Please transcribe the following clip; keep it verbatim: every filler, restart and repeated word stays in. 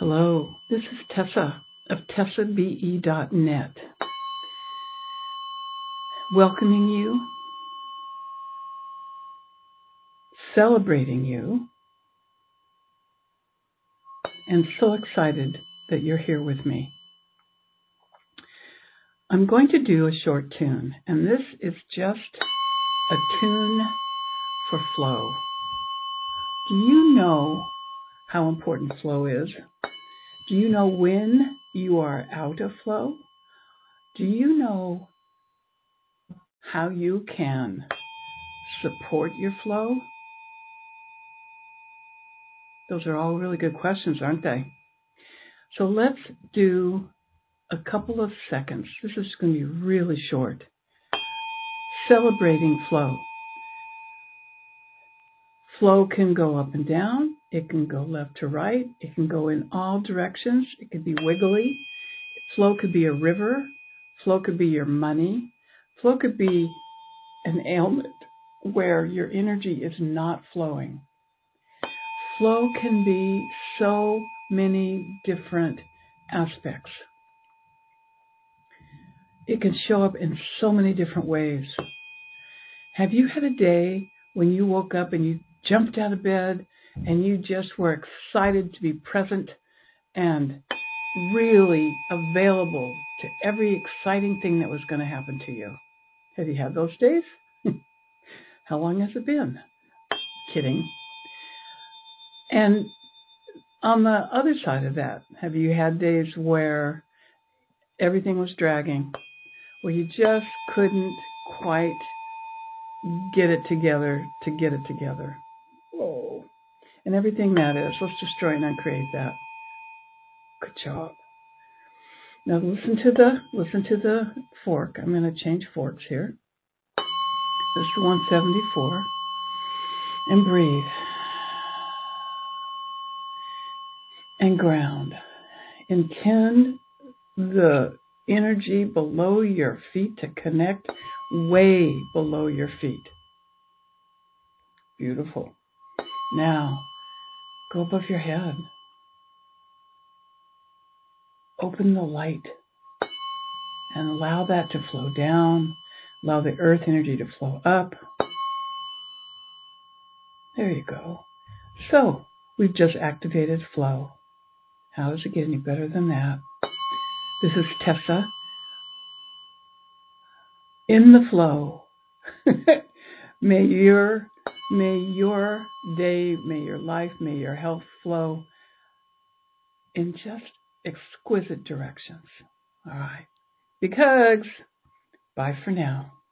Hello, this is Tessa of Tessa B E dot net, welcoming you, celebrating you, and so excited that you're here with me. I'm going to do a short tune, and this is just a tune for flow. Do you know how important flow is? Do you know when you are out of flow? Do you know how you can support your flow? Those are all really good questions, aren't they? So let's do a couple of seconds. This is going to be really short. Celebrating flow. Flow can go up and down. It can go left to right. It can go in all directions. It could be wiggly. Flow could be a river. Flow could be your money. Flow could be an ailment where your energy is not flowing. Flow can be so many different aspects. It can show up in so many different ways. Have you had a day when you woke up and you jumped out of bed and you just were excited to be present and really available to every exciting thing that was going to happen to you? Have you had those days? How long has it been? Kidding. And on the other side of that, have you had days where everything was dragging, where you just couldn't quite get it together to get it together? Oh, and everything that is, let's destroy and uncreate that. Good job. Now listen to the listen to the fork. I'm going to change forks here. This is one seventy-four, and breathe and ground. Intend the energy below your feet to connect way below your feet. Beautiful. Now, go above your head. Open the light and allow that to flow down. Allow the earth energy to flow up. There you go. So, we've just activated flow. How does it get any better than that? This is Tessa in the flow. May your may your day, may your life, may your health flow in just exquisite directions. All right. Big hugs. Bye for now.